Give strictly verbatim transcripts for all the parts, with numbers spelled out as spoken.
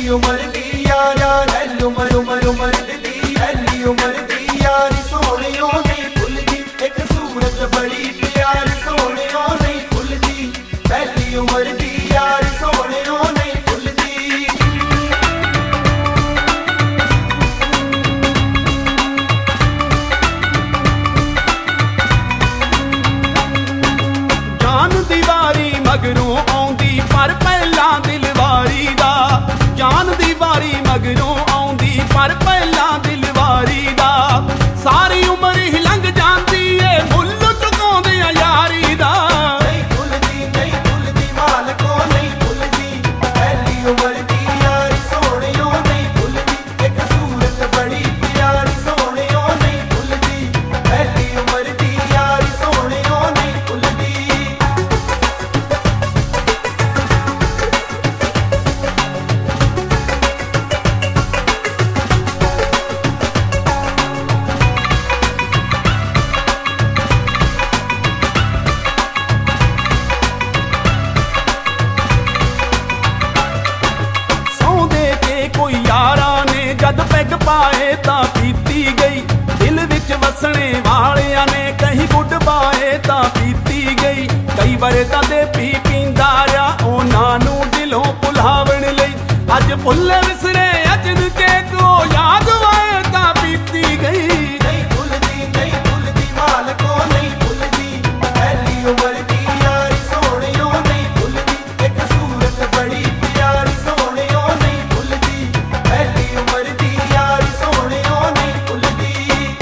उमर दी यारा लैल उमर उमर उमर दी ऐली उमर दी यारी सोहणियों नहीं भुलदी एक सूरत बड़ी प्यारी सोहणियों नहीं भुलदी पहली उमर दी यारी सोहणियों नहीं भुलदी। जान दी वारी मगरों आउंदी पर पहला दिलवारी दा जान दी वारी मगरों आउंदी पर पहला दिलवारी दा सारी उम्र ही लंघ जांदी ए मुल चुकाउंदे आ यारी दा नहीं भुलदी नहीं भुलदी मालको नहीं भुलदी पहली उमर दी यारी सोहणियों नहीं भुलदी एक सूरत बड़ी प्यारी सोहणियों नहीं भुलदी पहली उमर दी यारी सोहणियों नहीं भुलदी। कोई यारा ने जद पैग पाए ता पीती गई दिल विच वसने वालियां ने कहीं गुड पाए ता पीती गई कई बार तां दे पी पींदा रहा उन्हां नूं दिलों भुलावण लई अज भुल्ले विसरे अजन के को याद आए ता पीती गई नहीं भुलदी नहीं भुलदी मालको नहीं भुलदी पहली उमर दी यारी सोहणियों नहीं भुलदी एक सूरत बड़ी प्यारी सोहणियों नहीं भुलदी पहली उमर दी यारी सोहणियों नहीं भुलदी।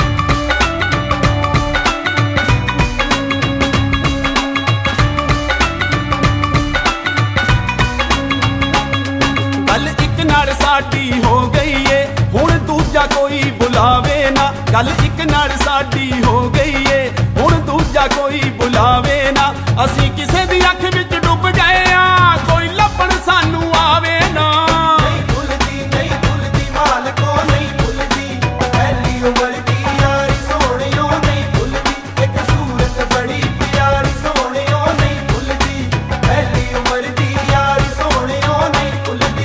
गल एक नाल साडी हो गई है हुण दूजा कोई बुलावे ना गल एक नाल साडी हो गई है हुण दूजा कोई बुलावे ना असीं किसे दी अख विच डुब गए आ कोई लभण सानू आवे ना नहीं भुलदी नहीं भुलदी मालको नहीं भुलदी पहली उमर दी यारी सोहणियों नहीं भुलदी एक सूरत बड़ी प्यारी सोहणियों नहीं भुलदी पहली उमर दी यारी सोहणियों नहीं भुलदी।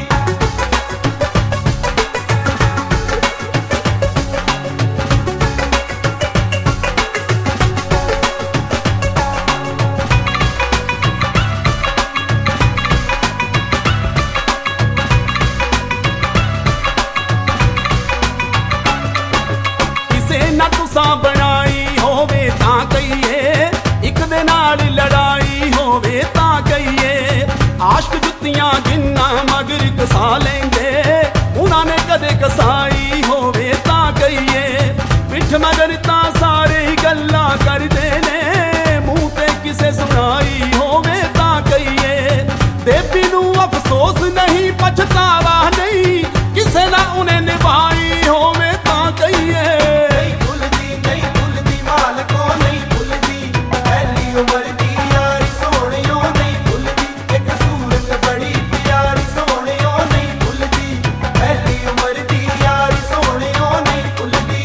ਕਿਸੇ ਨਾ ਤੁਸਾਂ ਬਣਾਈ ਹੋਵੇ ਤਾਂ ਕਹੀਏ ਇੱਕ ਦੇ ਨਾਲ ਲੜਾਈ ਹੋਵੇ ਤਾਂ ਕਹੀਏ ਆਸ਼ਕ ਜੁੱਤੀਆਂ ਜਿੰਨਾ ਮਗਰ ਕਸਾ ਲੈਂਦੇ ਉਹਨਾਂ ਨੇ ਕਦੇ ਕਸਾਈ ਹੋਵੇ ਤਾਂ ਕਹੀਏ ਪਿੱਠ ਮਗਰ ਤਾਂ ਸਾਰੇ ਹੀ ਗੱਲਾਂ ਕਰਦੇ ਨੇ ਮੂੰਹ ਤੇ ਕਿਸੇ ਸੁਣਾਈ ਹੋਵੇ ਤਾਂ ਕਹੀਏ ਦੇਵੀ ਨੂੰ ਅਫਸੋਸ ਨਹੀਂ ਪਛਤਾਵਾ ਨਹੀਂ ਕਿਸੇ ਦਾ ਉਹਨੇ ਨਿਭਾਈ ਹੋਵੇ ਤਾਂ ਕਹੀਏ नहीं भुलदी नहीं भुलदी मालको नहीं भुलदी पहली उमर दी यारी सोहणियों नहीं भुलदी एक सूरत बड़ी प्यारी सोहणियों नहीं भुलदी पहली उमर दी यारी सोहणियों नहीं भुलदी।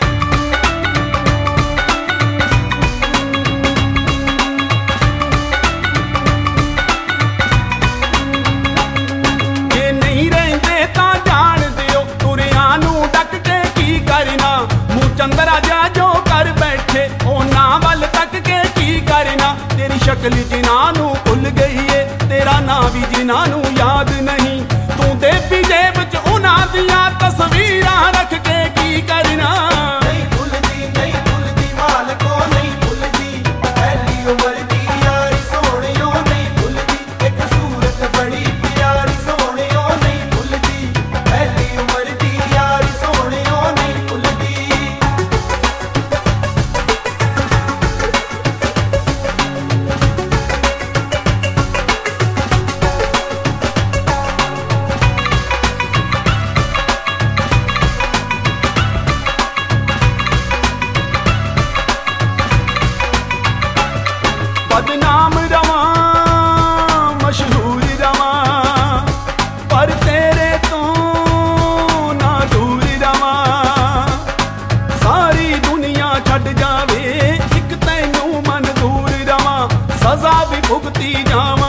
ਜੇ ਨਹੀਂ ਰਹਿੰਦੇ ਤਾਂ ਜਾਣ ਦਿਓ ਤੁਰਿਆਂ ਨੂੰ ਡੱਕ ਕੇ ਕੀ ਕਰਨਾ ਮੂੰਹ ਚੰਦਰਾ ਜਾ ਜੋ ਕਰ ਬੈਠੇ ਉਹਨਾਂ ਵੱਲ ਤੱਕ ਕੇ ਕੀ ਕਰਨਾ ਤੇਰੀ ਸ਼ਕਲ ਜਿਨ੍ਹਾਂ ਨੂੰ ਭੁੱਲ ਗਈ ਏ ਤੇਰਾ ਨਾਂ ਵੀ ਜਿਨ੍ਹਾਂ ਨੂੰ ਯਾਦ ਨਹੀਂ ਤੂੰ ਦੇਵੀ ਜੇਬ ਚ ਉਹਨਾਂ ਦੀਆਂ ਤਸਵੀਰਾਂ ਰੱਖ ਕੇ ਕੀ ਕਰਨਾ नहीं भुलदी नहीं भुलदी मालको नहीं भुलदी पहली उमर दी यारी सोहणियों नहीं भुलदी एक सूरत बड़ी प्यारी सोहणियों नहीं भुलदी पहली उमर दी यारी सोहणियों नहीं भुलदी। बदनाम रवां मशहूर रवां पर तेरे तो ना दूर रवां सारी दुनिया छड़ जावे एक तैनू मंजूर रवां सजा भी भुगती जावां